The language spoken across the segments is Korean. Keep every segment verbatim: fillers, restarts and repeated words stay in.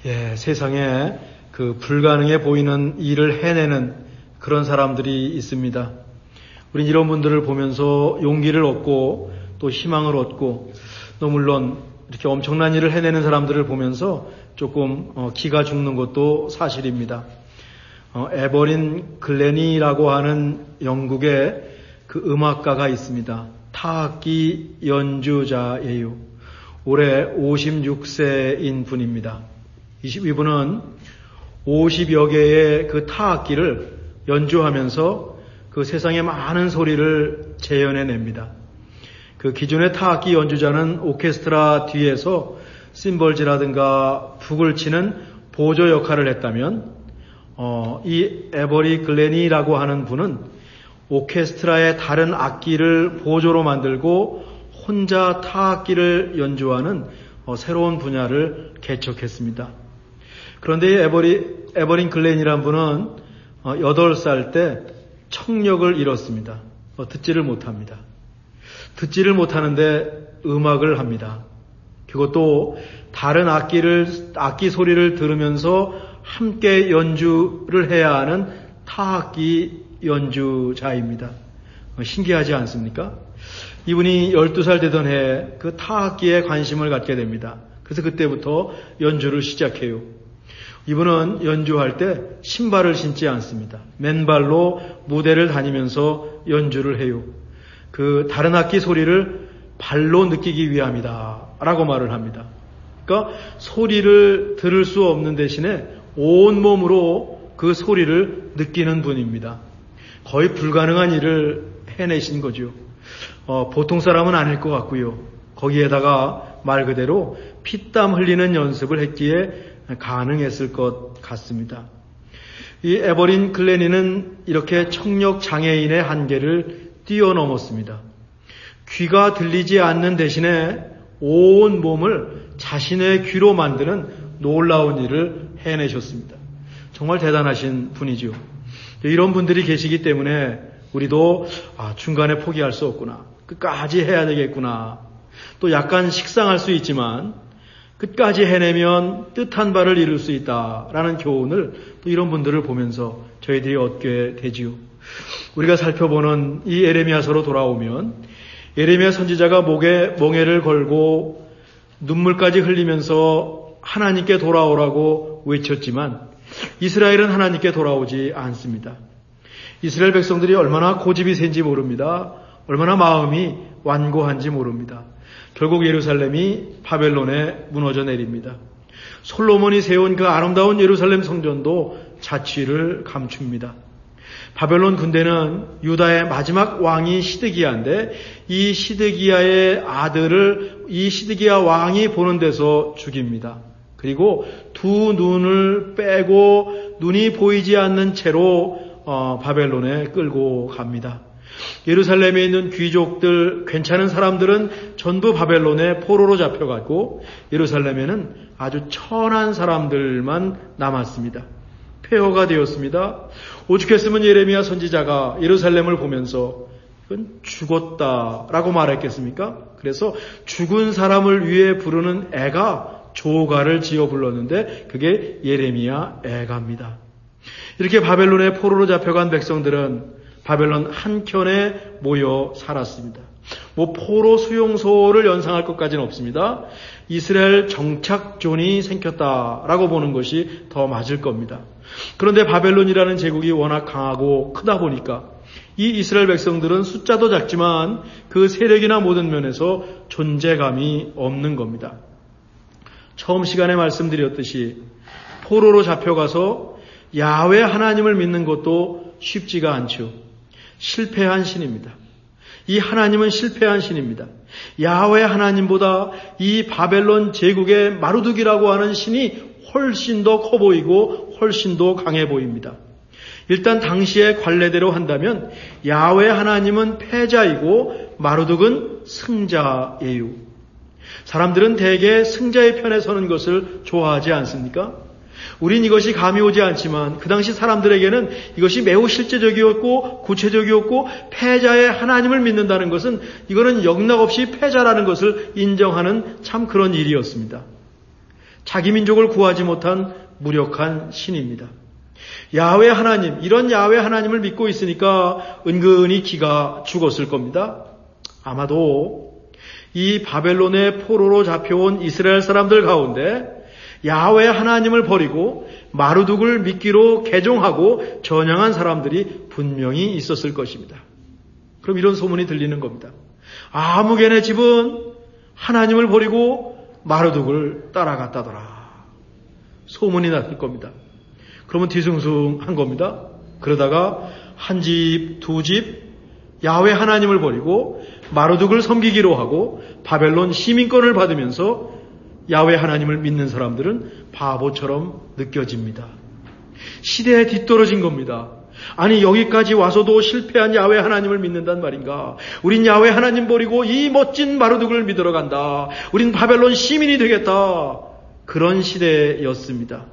예, 세상에 그 불가능해 보이는 일을 해내는 그런 사람들이 있습니다. 우린 이런 분들을 보면서 용기를 얻고 또 희망을 얻고 또 물론 이렇게 엄청난 일을 해내는 사람들을 보면서 조금 어, 기가 죽는 것도 사실입니다. 어, 에버린 글래니라고 하는 영국의 그 음악가가 있습니다. 타악기 연주자예요. 올해 오십육 세인 분입니다. 이분은 오십여 개의 그 타악기를 연주하면서 그 세상의 많은 소리를 재현해냅니다. 그 기존의 타악기 연주자는 오케스트라 뒤에서 심벌즈라든가 북을 치는 보조 역할을 했다면 어, 이 에버리 글래니라고 하는 분은 오케스트라의 다른 악기를 보조로 만들고 혼자 타악기를 연주하는 어, 새로운 분야를 개척했습니다. 그런데 이 에버리, 에버린 글래니라는 분은 어, 여덟 살 때 청력을 잃었습니다. 어, 듣지를 못합니다. 듣지를 못하는데 음악을 합니다. 그것도 다른 악기를, 악기 소리를 들으면서 함께 연주를 해야 하는 타악기 연주자입니다. 어, 신기하지 않습니까? 이분이 열두 살 되던 해에 그 타악기에 관심을 갖게 됩니다. 그래서 그때부터 연주를 시작해요. 이분은 연주할 때 신발을 신지 않습니다. 맨발로 무대를 다니면서 연주를 해요. 그 다른 악기 소리를 발로 느끼기 위함이다 라고 말을 합니다. 그러니까 소리를 들을 수 없는 대신에 온몸으로 그 소리를 느끼는 분입니다. 거의 불가능한 일을 해내신 거죠. 어, 보통 사람은 아닐 것 같고요. 거기에다가 말 그대로 피땀 흘리는 연습을 했기에 가능했을 것 같습니다. 이 에버린 글래니는 이렇게 청력 장애인의 한계를 뛰어넘었습니다. 귀가 들리지 않는 대신에 온 몸을 자신의 귀로 만드는 놀라운 일을 해내셨습니다. 정말 대단하신 분이죠. 이런 분들이 계시기 때문에 우리도 아, 중간에 포기할 수 없구나. 끝까지 해야 되겠구나. 또 약간 식상할 수 있지만 끝까지 해내면 뜻한 바를 이룰 수 있다라는 교훈을 또 이런 분들을 보면서 저희들이 얻게 되지요. 우리가 살펴보는 이 예레미야서로 돌아오면 예레미야 선지자가 목에 멍에를 걸고 눈물까지 흘리면서 하나님께 돌아오라고 외쳤지만 이스라엘은 하나님께 돌아오지 않습니다. 이스라엘 백성들이 얼마나 고집이 센지 모릅니다. 얼마나 마음이 완고한지 모릅니다. 결국 예루살렘이 바벨론에 무너져 내립니다. 솔로몬이 세운 그 아름다운 예루살렘 성전도 자취를 감춥니다. 바벨론 군대는 유다의 마지막 왕이 시드기야인데 이 시드기야의 아들을 이 시드기야 왕이 보는 데서 죽입니다. 그리고 두 눈을 빼고 눈이 보이지 않는 채로 어, 바벨론에 끌고 갑니다. 예루살렘에 있는 귀족들, 괜찮은 사람들은 전부 바벨론에 포로로 잡혀갔고 예루살렘에는 아주 천한 사람들만 남았습니다. 폐허가 되었습니다. 오죽했으면 예레미야 선지자가 예루살렘을 보면서 이건 죽었다라고 말했겠습니까? 그래서 죽은 사람을 위해 부르는 애가 조가를 지어 불렀는데 그게 예레미야 애가입니다. 이렇게 바벨론에 포로로 잡혀간 백성들은 바벨론 한켠에 모여 살았습니다. 뭐 포로 수용소를 연상할 것까지는 없습니다. 이스라엘 정착존이 생겼다라고 보는 것이 더 맞을 겁니다. 그런데 바벨론이라는 제국이 워낙 강하고 크다 보니까 이 이스라엘 백성들은 숫자도 작지만 그 세력이나 모든 면에서 존재감이 없는 겁니다. 처음 시간에 말씀드렸듯이 포로로 잡혀가서 야훼 하나님을 믿는 것도 쉽지가 않죠. 실패한 신입니다. 이 하나님은 실패한 신입니다. 야훼 하나님보다 이 바벨론 제국의 마루둑이라고 하는 신이 훨씬 더 커 보이고 훨씬 더 강해 보입니다. 일단 당시의 관례대로 한다면 야훼 하나님은 패자이고 마루둑은 승자예요. 사람들은 대개 승자의 편에 서는 것을 좋아하지 않습니까? 우린 이것이 감이 오지 않지만 그 당시 사람들에게는 이것이 매우 실제적이었고 구체적이었고 패자의 하나님을 믿는다는 것은 이거는 영락없이 패자라는 것을 인정하는 참 그런 일이었습니다. 자기 민족을 구하지 못한 무력한 신입니다. 야훼 하나님, 이런 야훼 하나님을 믿고 있으니까 은근히 기가 죽었을 겁니다. 아마도 이 바벨론의 포로로 잡혀온 이스라엘 사람들 가운데 야훼 하나님을 버리고 마르둑을 믿기로 개종하고 전향한 사람들이 분명히 있었을 것입니다. 그럼 이런 소문이 들리는 겁니다. 아무개네 집은 하나님을 버리고 마르둑을 따라갔다더라. 소문이 났을 겁니다. 그러면 뒤숭숭한 겁니다. 그러다가 한 집, 두 집 야훼 하나님을 버리고 마르둑을 섬기기로 하고 바벨론 시민권을 받으면서 야훼 하나님을 믿는 사람들은 바보처럼 느껴집니다. 시대에 뒤떨어진 겁니다. 아니 여기까지 와서도 실패한 야훼 하나님을 믿는단 말인가? 우린 야훼 하나님 버리고 이 멋진 마르둑을 믿으러 간다. 우린 바벨론 시민이 되겠다. 그런 시대였습니다.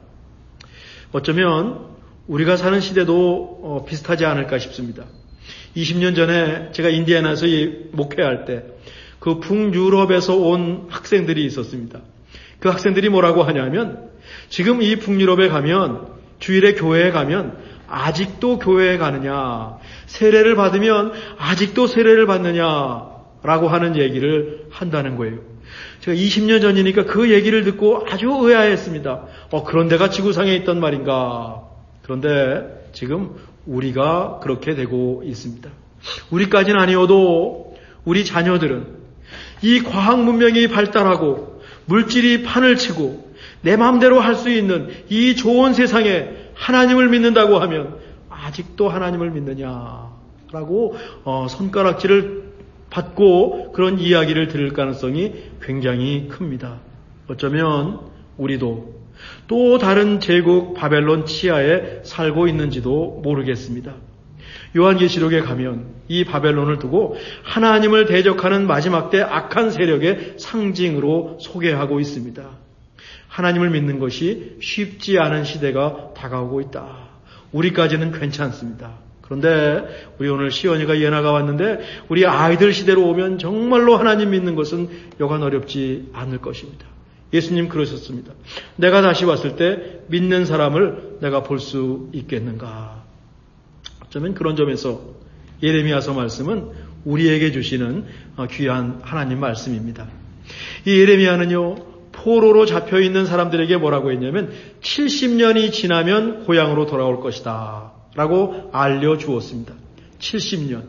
어쩌면 우리가 사는 시대도 어, 비슷하지 않을까 싶습니다. 이십 년 전에 제가 인디애나에서 목회할 때 그 북유럽에서 온 학생들이 있었습니다. 그 학생들이 뭐라고 하냐면 지금 이 북유럽에 가면 주일에 교회에 가면 아직도 교회에 가느냐, 세례를 받으면 아직도 세례를 받느냐라고 하는 얘기를 한다는 거예요. 제가 이십 년 전이니까 그 얘기를 듣고 아주 의아했습니다. 어, 그런 데가 지구상에 있단 말인가. 그런데 지금 우리가 그렇게 되고 있습니다. 우리까지는 아니어도 우리 자녀들은 이 과학 문명이 발달하고 물질이 판을 치고 내 마음대로 할 수 있는 이 좋은 세상에 하나님을 믿는다고 하면 아직도 하나님을 믿느냐라고 어, 손가락질을 받고 그런 이야기를 들을 가능성이 굉장히 큽니다. 어쩌면 우리도 또 다른 제국 바벨론 치하에 살고 있는지도 모르겠습니다. 요한계시록에 가면 이 바벨론을 두고 하나님을 대적하는 마지막 때 악한 세력의 상징으로 소개하고 있습니다. 하나님을 믿는 것이 쉽지 않은 시대가 다가오고 있다. 우리까지는 괜찮습니다. 그런데 우리 오늘 시연이가 예나가 왔는데 우리 아이들 시대로 오면 정말로 하나님 믿는 것은 여간 어렵지 않을 것입니다. 예수님 그러셨습니다. 내가 다시 왔을 때 믿는 사람을 내가 볼 수 있겠는가. 어쩌면 그런 점에서 예레미야서 말씀은 우리에게 주시는 귀한 하나님 말씀입니다. 이 예레미야는요, 포로로 잡혀있는 사람들에게 뭐라고 했냐면 칠십 년이 지나면 고향으로 돌아올 것이다 라고 알려주었습니다. 칠십 년.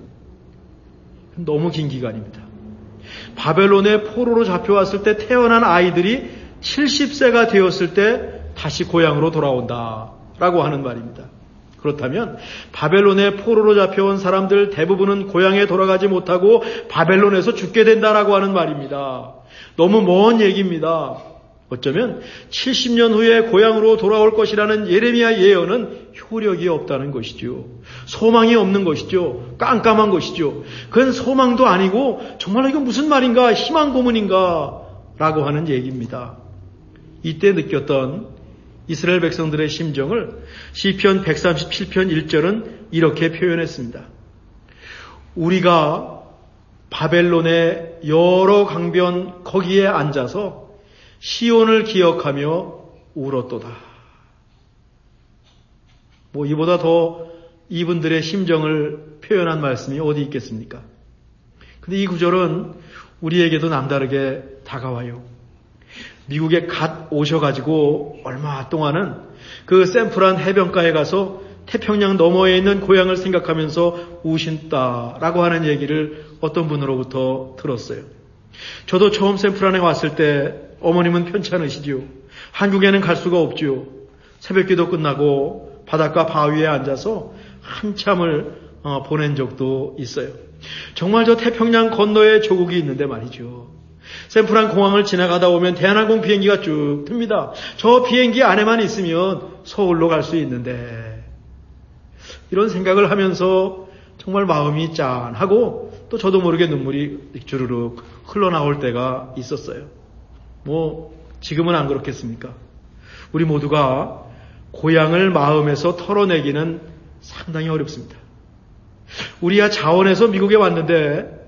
너무 긴 기간입니다. 바벨론에 포로로 잡혀왔을 때 태어난 아이들이 칠십 세가 되었을 때 다시 고향으로 돌아온다라고 하는 말입니다. 그렇다면 바벨론에 포로로 잡혀온 사람들 대부분은 고향에 돌아가지 못하고 바벨론에서 죽게 된다라고 하는 말입니다. 너무 먼 얘기입니다. 어쩌면 칠십 년 후에 고향으로 돌아올 것이라는 예레미야 예언은 효력이 없다는 것이죠. 소망이 없는 것이죠. 깜깜한 것이죠. 그건 소망도 아니고 정말 이건 무슨 말인가, 희망 고문인가 라고 하는 얘기입니다. 이때 느꼈던 이스라엘 백성들의 심정을 시편 백삼십칠 편 일 절은 이렇게 표현했습니다. 우리가 바벨론의 여러 강변 거기에 앉아서 시온을 기억하며 울었도다. 뭐 이보다 더 이분들의 심정을 표현한 말씀이 어디 있겠습니까? 근데 이 구절은 우리에게도 남다르게 다가와요. 미국에 갓 오셔가지고 얼마 동안은 그 샌프란 해변가에 가서 태평양 너머에 있는 고향을 생각하면서 우신다라고 하는 얘기를 어떤 분으로부터 들었어요. 저도 처음 샌프란에 왔을 때 어머님은 편찮으시죠. 한국에는 갈 수가 없죠. 새벽기도 끝나고 바닷가 바위에 앉아서 한참을 보낸 적도 있어요. 정말 저 태평양 건너에 조국이 있는데 말이죠. 샌프란 공항을 지나가다 오면 대한항공 비행기가 쭉 듭니다. 저 비행기 안에만 있으면 서울로 갈 수 있는데 이런 생각을 하면서 정말 마음이 짠하고 또 저도 모르게 눈물이 주르륵 흘러나올 때가 있었어요. 뭐 지금은 안 그렇겠습니까? 우리 모두가 고향을 마음에서 털어내기는 상당히 어렵습니다. 우리야 자원해서 미국에 왔는데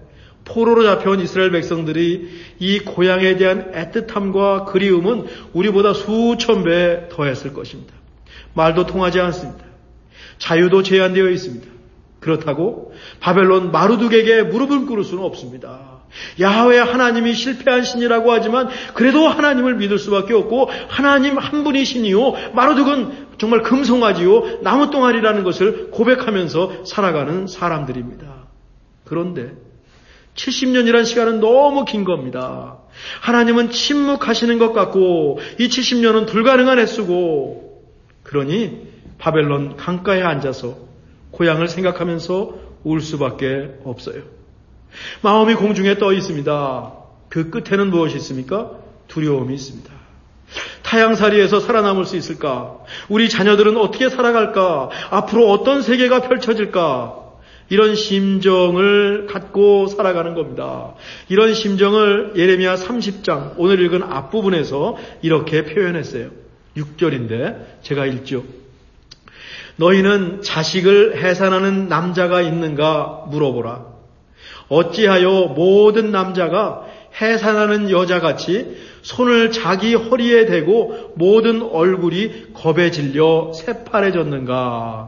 포로로 잡혀온 이스라엘 백성들이 이 고향에 대한 애틋함과 그리움은 우리보다 수천 배 더했을 것입니다. 말도 통하지 않습니다. 자유도 제한되어 있습니다. 그렇다고 바벨론 마르둑에게 무릎을 꿇을 수는 없습니다. 야훼 하나님이 실패한 신이라고 하지만 그래도 하나님을 믿을 수밖에 없고 하나님 한 분이 신이요 마르둑은 정말 금송아지요 나무똥아리라는 것을 고백하면서 살아가는 사람들입니다. 그런데 칠십 년이라는 시간은 너무 긴 겁니다. 하나님은 침묵하시는 것 같고 이 칠십 년은 불가능한 횟수고 그러니 바벨론 강가에 앉아서 고향을 생각하면서 울 수밖에 없어요. 마음이 공중에 떠 있습니다. 그 끝에는 무엇이 있습니까? 두려움이 있습니다. 타향살이에서 살아남을 수 있을까? 우리 자녀들은 어떻게 살아갈까? 앞으로 어떤 세계가 펼쳐질까? 이런 심정을 갖고 살아가는 겁니다. 이런 심정을 예레미야 삼십 장 오늘 읽은 앞부분에서 이렇게 표현했어요. 육 절인데 제가 읽죠. 너희는 자식을 해산하는 남자가 있는가 물어보라. 어찌하여 모든 남자가 해산하는 여자같이 손을 자기 허리에 대고 모든 얼굴이 겁에 질려 새파래졌는가?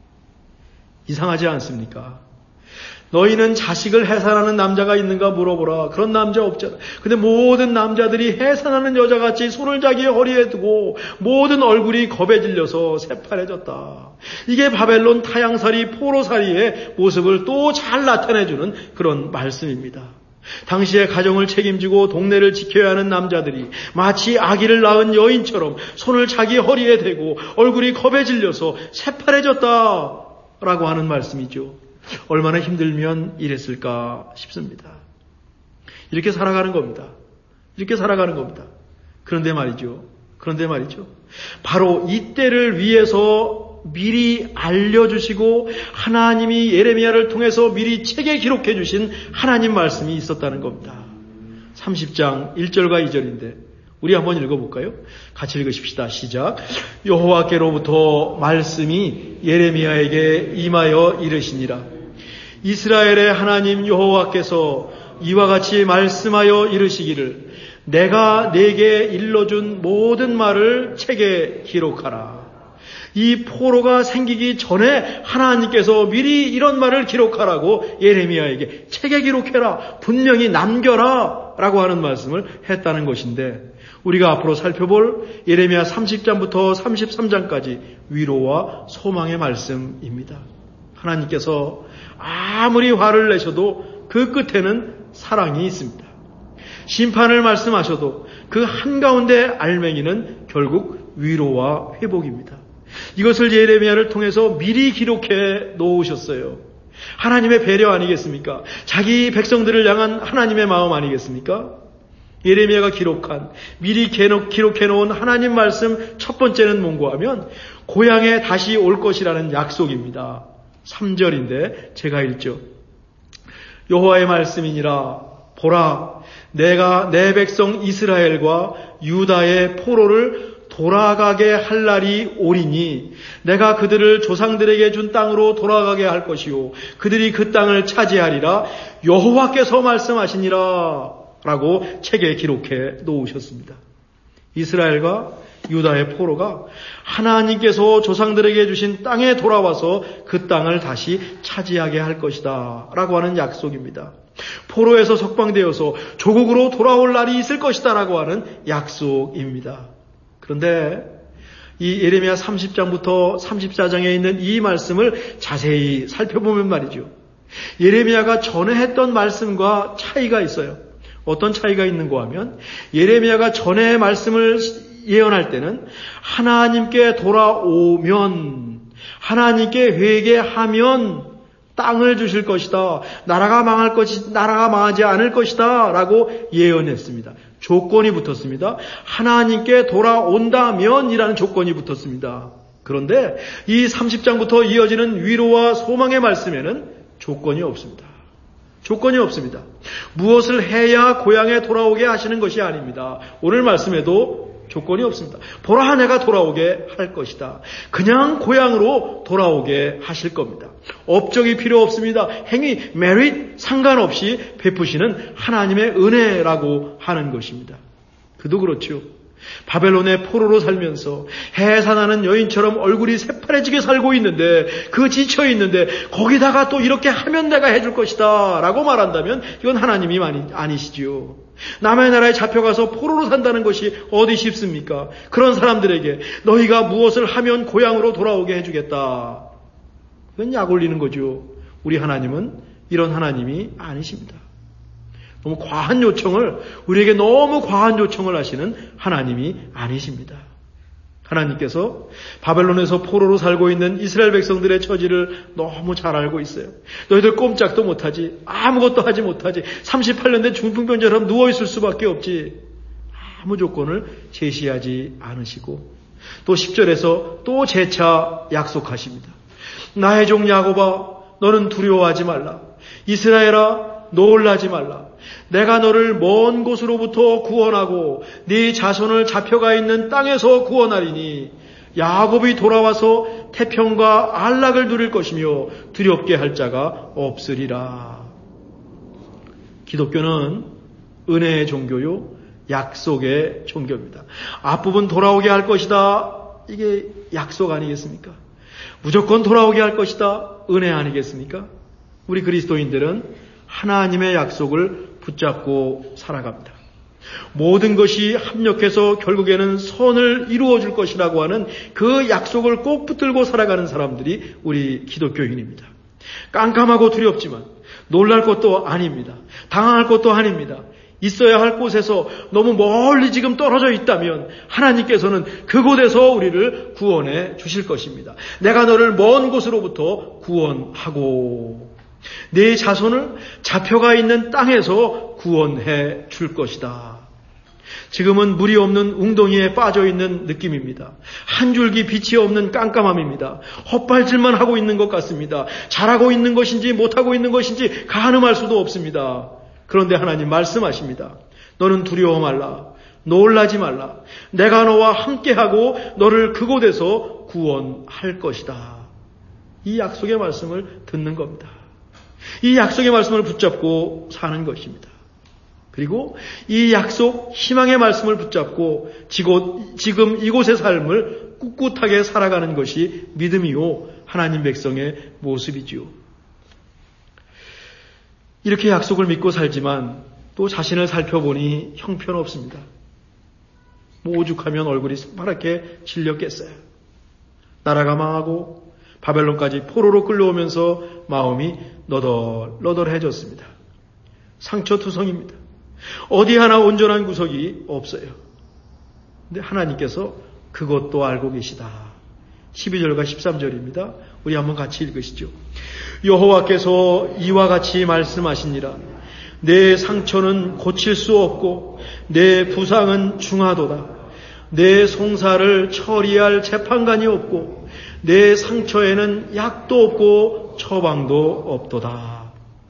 이상하지 않습니까? 너희는 자식을 해산하는 남자가 있는가 물어보라. 그런 남자 없잖아. 근데 모든 남자들이 해산하는 여자같이 손을 자기 허리에 두고 모든 얼굴이 겁에 질려서 새파래졌다. 이게 바벨론 타향살이 포로살이의 모습을 또 잘 나타내주는 그런 말씀입니다. 당시의 가정을 책임지고 동네를 지켜야 하는 남자들이 마치 아기를 낳은 여인처럼 손을 자기 허리에 대고 얼굴이 겁에 질려서 새파래졌다라고 하는 말씀이죠. 얼마나 힘들면 이랬을까 싶습니다. 이렇게 살아가는 겁니다. 이렇게 살아가는 겁니다. 그런데 말이죠. 그런데 말이죠. 바로 이때를 위해서 미리 알려주시고 하나님이 예레미야를 통해서 미리 책에 기록해 주신 하나님 말씀이 있었다는 겁니다. 삼십 장 일 절과 이 절인데 우리 한번 읽어볼까요? 같이 읽으십시다. 시작. 여호와께로부터 말씀이 예레미야에게 임하여 이르시니라. 이스라엘의 하나님 여호와께서 이와 같이 말씀하여 이르시기를 내가 내게 일러준 모든 말을 책에 기록하라. 이 포로가 생기기 전에 하나님께서 미리 이런 말을 기록하라고 예레미야에게 책에 기록해라. 분명히 남겨라. 라고 하는 말씀을 했다는 것인데 우리가 앞으로 살펴볼 예레미야 삼십 장부터 삼십삼 장까지 위로와 소망의 말씀입니다. 하나님께서 아무리 화를 내셔도 그 끝에는 사랑이 있습니다. 심판을 말씀하셔도 그 한가운데 알맹이는 결국 위로와 회복입니다. 이것을 예레미야를 통해서 미리 기록해 놓으셨어요. 하나님의 배려 아니겠습니까? 자기 백성들을 향한 하나님의 마음 아니겠습니까? 예레미야가 기록한 미리 기록해 놓은 하나님 말씀 첫 번째는 뭔고 하면 고향에 다시 올 것이라는 약속입니다. 삼 절인데 제가 읽죠. 여호와의 말씀이니라 보라 내가 내 백성 이스라엘과 유다의 포로를 돌아가게 할 날이 오리니 내가 그들을 조상들에게 준 땅으로 돌아가게 할 것이요 그들이 그 땅을 차지하리라 여호와께서 말씀하시니라 라고 책에 기록해 놓으셨습니다. 이스라엘과 유다의 포로가 하나님께서 조상들에게 주신 땅에 돌아와서 그 땅을 다시 차지하게 할 것이다 라고 하는 약속입니다. 포로에서 석방되어서 조국으로 돌아올 날이 있을 것이다 라고 하는 약속입니다. 그런데 이 예레미야 삼십 장부터 삼십사 장에 있는 이 말씀을 자세히 살펴보면 말이죠. 예레미야가 전에 했던 말씀과 차이가 있어요. 어떤 차이가 있는가 하면 예레미야가 전에 말씀을 예언할 때는 하나님께 돌아오면 하나님께 회개하면 땅을 주실 것이다. 나라가 망할 것이 나라가 망하지 않을 것이다 라고 예언했습니다. 조건이 붙었습니다. 하나님께 돌아온다면이라는 조건이 붙었습니다. 그런데 이 삼십 장부터 이어지는 위로와 소망의 말씀에는 조건이 없습니다. 조건이 없습니다. 무엇을 해야 고향에 돌아오게 하시는 것이 아닙니다. 오늘 말씀에도 조건이 없습니다. 보라, 내가 돌아오게 할 것이다. 그냥 고향으로 돌아오게 하실 겁니다. 업적이 필요 없습니다. 행위, 메릿 상관없이 베푸시는 하나님의 은혜라고 하는 것입니다. 그도 그렇죠. 바벨론의 포로로 살면서 해산하는 여인처럼 얼굴이 새파래지게 살고 있는데, 그 지쳐 있는데 거기다가 또 이렇게 하면 내가 해줄 것이다 라고 말한다면 이건 하나님이 아니시지요. 남의 나라에 잡혀가서 포로로 산다는 것이 어디 쉽습니까? 그런 사람들에게 너희가 무엇을 하면 고향으로 돌아오게 해주겠다, 이건 약 올리는 거죠. 우리 하나님은 이런 하나님이 아니십니다. 너무 과한 요청을, 우리에게 너무 과한 요청을 하시는 하나님이 아니십니다. 하나님께서 바벨론에서 포로로 살고 있는 이스라엘 백성들의 처지를 너무 잘 알고 있어요. 너희들 꼼짝도 못하지, 아무것도 하지 못하지, 삼십팔 년 된 중풍병자처럼 누워있을 수밖에 없지, 아무 조건을 제시하지 않으시고 또 십 절에서 또 재차 약속하십니다. 나의 종 야곱아, 너는 두려워하지 말라. 이스라엘아, 놀라지 말라. 내가 너를 먼 곳으로부터 구원하고 네 자손을 잡혀가 있는 땅에서 구원하리니 야곱이 돌아와서 태평과 안락을 누릴 것이며 두렵게 할 자가 없으리라. 기독교는 은혜의 종교요, 약속의 종교입니다. 앞부분 돌아오게 할 것이다, 이게 약속 아니겠습니까? 무조건 돌아오게 할 것이다, 은혜 아니겠습니까? 우리 그리스도인들은 하나님의 약속을 붙잡고 살아갑니다. 모든 것이 합력해서 결국에는 선을 이루어 줄 것이라고 하는 그 약속을 꼭 붙들고 살아가는 사람들이 우리 기독교인입니다. 깜깜하고 두렵지만 놀랄 것도 아닙니다. 당황할 것도 아닙니다. 있어야 할 곳에서 너무 멀리 지금 떨어져 있다면 하나님께서는 그곳에서 우리를 구원해 주실 것입니다. 내가 너를 먼 곳으로부터 구원하고 네 자손을 잡혀가 있는 땅에서 구원해 줄 것이다. 지금은 물이 없는 웅덩이에 빠져 있는 느낌입니다. 한 줄기 빛이 없는 깜깜함입니다. 헛발질만 하고 있는 것 같습니다. 잘하고 있는 것인지 못하고 있는 것인지 가늠할 수도 없습니다. 그런데 하나님 말씀하십니다. 너는 두려워 말라. 놀라지 말라. 내가 너와 함께하고 너를 그곳에서 구원할 것이다. 이 약속의 말씀을 듣는 겁니다. 이 약속의 말씀을 붙잡고 사는 것입니다. 그리고 이 약속, 희망의 말씀을 붙잡고 지금 이곳의 삶을 꿋꿋하게 살아가는 것이 믿음이요, 하나님 백성의 모습이지요. 이렇게 약속을 믿고 살지만 또 자신을 살펴보니 형편없습니다. 뭐 오죽하면 얼굴이 새파랗게 질렸겠어요. 나라가 망하고 바벨론까지 포로로 끌려오면서 마음이 너덜너덜해졌습니다. 상처투성입니다. 어디 하나 온전한 구석이 없어요. 근데 하나님께서 그것도 알고 계시다. 십이 절과 십삼 절입니다. 우리 한번 같이 읽으시죠. 여호와께서 이와 같이 말씀하시니라. 내 상처는 고칠 수 없고 내 부상은 중하도다. 내 송사를 처리할 재판관이 없고 내 상처에는 약도 없고 처방도 없도다.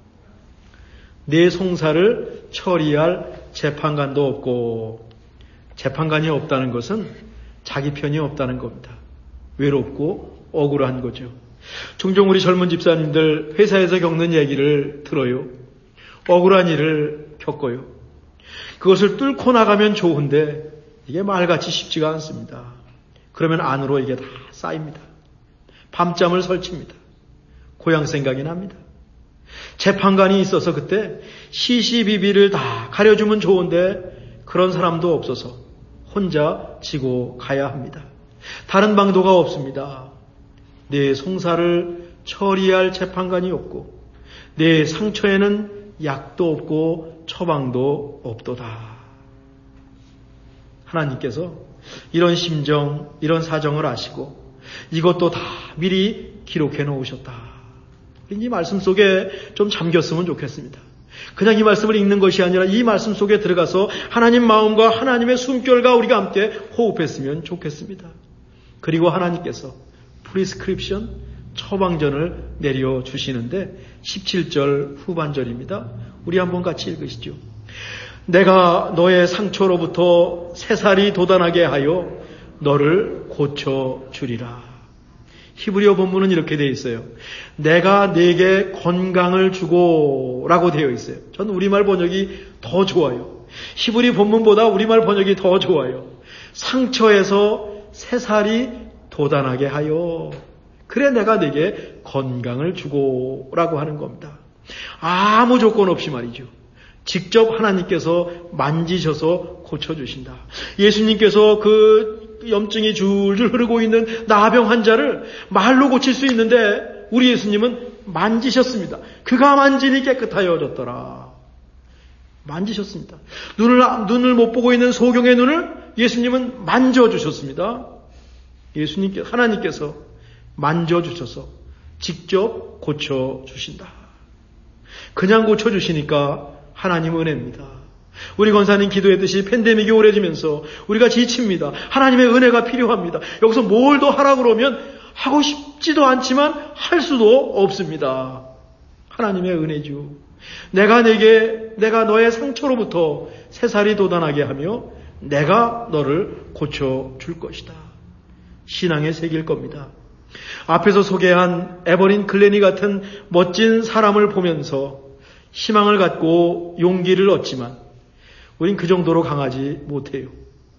내 송사를 처리할 재판관도 없고, 재판관이 없다는 것은 자기 편이 없다는 겁니다. 외롭고 억울한 거죠. 종종 우리 젊은 집사님들 회사에서 겪는 얘기를 들어요. 억울한 일을 겪어요. 그것을 뚫고 나가면 좋은데 이게 말같이 쉽지가 않습니다. 그러면 안으로 이게 다 쌓입니다. 밤잠을 설칩니다. 고향 생각이 납니다. 재판관이 있어서 그때 시시비비를 다 가려주면 좋은데 그런 사람도 없어서 혼자 지고 가야 합니다. 다른 방도가 없습니다. 내 송사를 처리할 재판관이 없고 내 상처에는 약도 없고 처방도 없도다. 하나님께서 이런 심정, 이런 사정을 아시고 이것도 다 미리 기록해 놓으셨다. 이 말씀 속에 좀 잠겼으면 좋겠습니다. 그냥 이 말씀을 읽는 것이 아니라 이 말씀 속에 들어가서 하나님 마음과 하나님의 숨결과 우리가 함께 호흡했으면 좋겠습니다. 그리고 하나님께서 프리스크립션, 처방전을 내려주시는데 십칠 절 후반절입니다. 우리 한번 같이 읽으시죠. 내가 너의 상처로부터 새살이 돋아나게 하여 너를 고쳐주리라. 히브리어 본문은 이렇게 되어 있어요. 내가 네게 건강을 주고 라고 되어 있어요. 전 우리말 번역이 더 좋아요. 히브리 본문보다 우리말 번역이 더 좋아요. 상처에서 새살이 돋아나게 하여 그래 내가 네게 건강을 주고 라고 하는 겁니다. 아무 조건 없이 말이죠. 직접 하나님께서 만지셔서 고쳐주신다. 예수님께서 그 염증이 줄줄 흐르고 있는 나병 환자를 말로 고칠 수 있는데 우리 예수님은 만지셨습니다. 그가 만지니 깨끗하여졌더라. 만지셨습니다. 눈을, 눈을 못 보고 있는 소경의 눈을 예수님은 만져주셨습니다. 예수님께, 하나님께서 만져주셔서 직접 고쳐주신다. 그냥 고쳐주시니까 하나님 은혜입니다. 우리 권사님 기도했듯이 팬데믹이 오래지면서 우리가 지칩니다. 하나님의 은혜가 필요합니다. 여기서 뭘 더 하라고 그러면 하고 싶지도 않지만 할 수도 없습니다. 하나님의 은혜죠. 내가 내게 내가 너의 상처로부터 새살이 돋아나게 하며 내가 너를 고쳐줄 것이다. 신앙의 색일 겁니다. 앞에서 소개한 에버린 글래니 같은 멋진 사람을 보면서 희망을 갖고 용기를 얻지만 우린 그 정도로 강하지 못해요.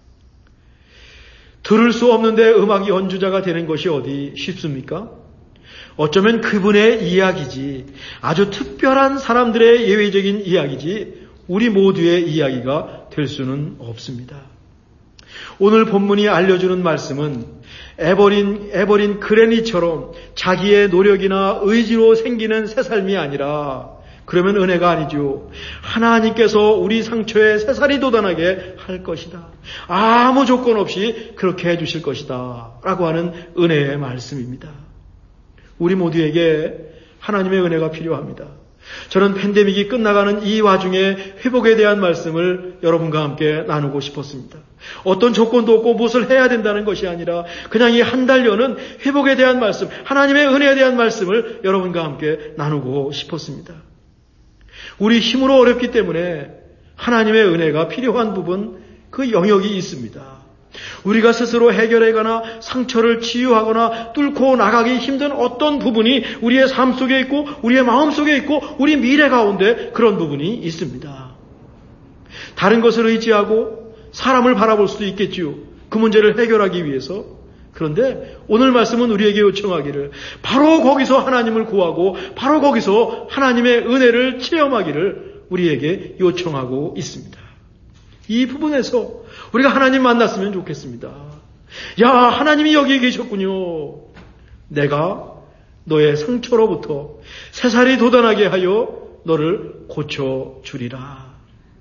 들을 수 없는데 음악 연주자가 되는 것이 어디 쉽습니까? 어쩌면 그분의 이야기지, 아주 특별한 사람들의 예외적인 이야기지 우리 모두의 이야기가 될 수는 없습니다. 오늘 본문이 알려주는 말씀은 에버린, 에버린 그레니처럼 자기의 노력이나 의지로 생기는 새 삶이 아니라 그러면 은혜가 아니죠. 하나님께서 우리 상처에 새살이 돋아나게 할 것이다. 아무 조건 없이 그렇게 해주실 것이다. 라고 하는 은혜의 말씀입니다. 우리 모두에게 하나님의 은혜가 필요합니다. 저는 팬데믹이 끝나가는 이 와중에 회복에 대한 말씀을 여러분과 함께 나누고 싶었습니다. 어떤 조건도 없고 무엇을 해야 된다는 것이 아니라 그냥 이 한 달여는 회복에 대한 말씀, 하나님의 은혜에 대한 말씀을 여러분과 함께 나누고 싶었습니다. 우리 힘으로 어렵기 때문에 하나님의 은혜가 필요한 부분, 그 영역이 있습니다. 우리가 스스로 해결하거나 상처를 치유하거나 뚫고 나가기 힘든 어떤 부분이 우리의 삶 속에 있고 우리의 마음 속에 있고 우리 미래 가운데 그런 부분이 있습니다. 다른 것을 의지하고 사람을 바라볼 수도 있겠지요. 그 문제를 해결하기 위해서. 그런데 오늘 말씀은 우리에게 요청하기를 바로 거기서 하나님을 구하고 바로 거기서 하나님의 은혜를 체험하기를 우리에게 요청하고 있습니다. 이 부분에서 우리가 하나님 만났으면 좋겠습니다. 야, 하나님이 여기에 계셨군요. 내가 너의 상처로부터 새살이 돋아나게 하여 너를 고쳐주리라.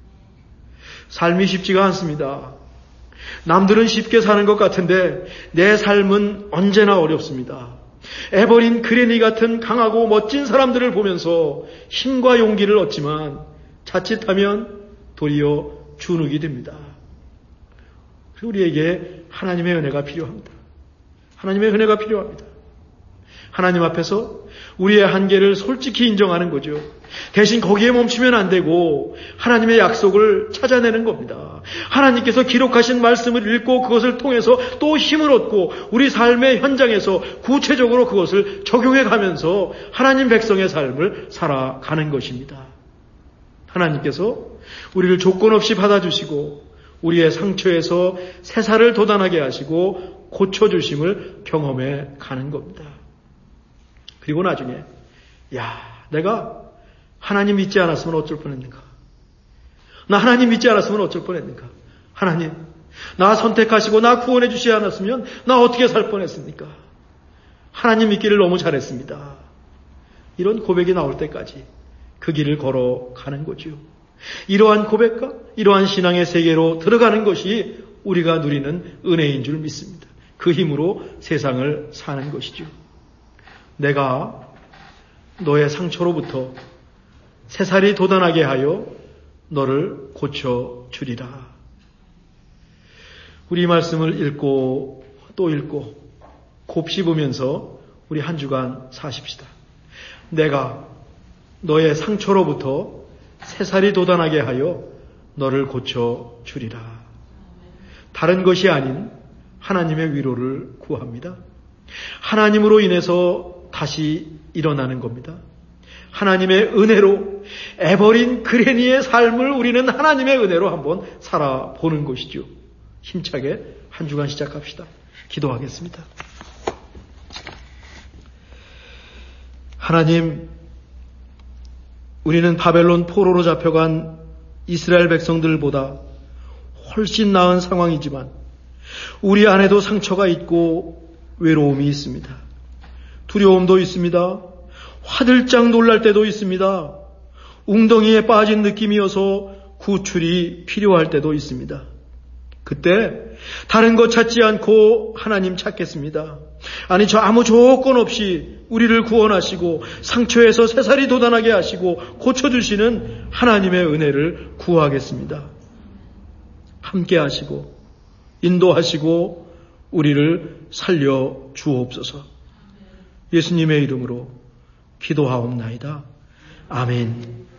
삶이 쉽지가 않습니다. 남들은 쉽게 사는 것 같은데 내 삶은 언제나 어렵습니다. 에버린 그레니 같은 강하고 멋진 사람들을 보면서 힘과 용기를 얻지만 자칫하면 도리어 주눅이 됩니다. 우리에게 하나님의 은혜가 필요합니다. 하나님의 은혜가 필요합니다. 하나님 앞에서 우리의 한계를 솔직히 인정하는 거죠. 대신 거기에 멈추면 안 되고 하나님의 약속을 찾아내는 겁니다. 하나님께서 기록하신 말씀을 읽고 그것을 통해서 또 힘을 얻고 우리 삶의 현장에서 구체적으로 그것을 적용해 가면서 하나님 백성의 삶을 살아가는 것입니다. 하나님께서 우리를 조건 없이 받아주시고 우리의 상처에서 새살을 돋아나게 하시고 고쳐주심을 경험해 가는 겁니다. 그리고 나중에 야, 내가 하나님 믿지 않았으면 어쩔 뻔했는가? 나 하나님 믿지 않았으면 어쩔 뻔했는가? 하나님, 나 선택하시고 나 구원해 주시지 않았으면 나 어떻게 살 뻔했습니까? 하나님 믿기를 너무 잘했습니다. 이런 고백이 나올 때까지 그 길을 걸어가는 거죠. 이러한 고백과 이러한 신앙의 세계로 들어가는 것이 우리가 누리는 은혜인 줄 믿습니다. 그 힘으로 세상을 사는 것이죠. 내가 너의 상처로부터 새살이 돋아나게 하여 너를 고쳐주리라. 우리 말씀을 읽고 또 읽고 곱씹으면서 우리 한 주간 사십시다. 내가 너의 상처로부터 새살이 돋아나게 하여 너를 고쳐 주리라. 다른 것이 아닌 하나님의 위로를 구합니다. 하나님으로 인해서 다시 일어나는 겁니다. 하나님의 은혜로 에버린 그레니의 삶을 우리는 하나님의 은혜로 한번 살아보는 것이죠. 힘차게 한 주간 시작합시다. 기도하겠습니다. 하나님, 우리는 바벨론 포로로 잡혀간 이스라엘 백성들보다 훨씬 나은 상황이지만 우리 안에도 상처가 있고 외로움이 있습니다. 두려움도 있습니다. 화들짝 놀랄 때도 있습니다. 웅덩이에 빠진 느낌이어서 구출이 필요할 때도 있습니다. 그때 다른 것 찾지 않고 하나님 찾겠습니다. 아니, 저 아무 조건 없이 우리를 구원하시고 상처에서 새살이 돋아나게 하시고 고쳐주시는 하나님의 은혜를 구하겠습니다. 함께 하시고 인도하시고 우리를 살려 주옵소서. 예수님의 이름으로 기도하옵나이다. 아멘.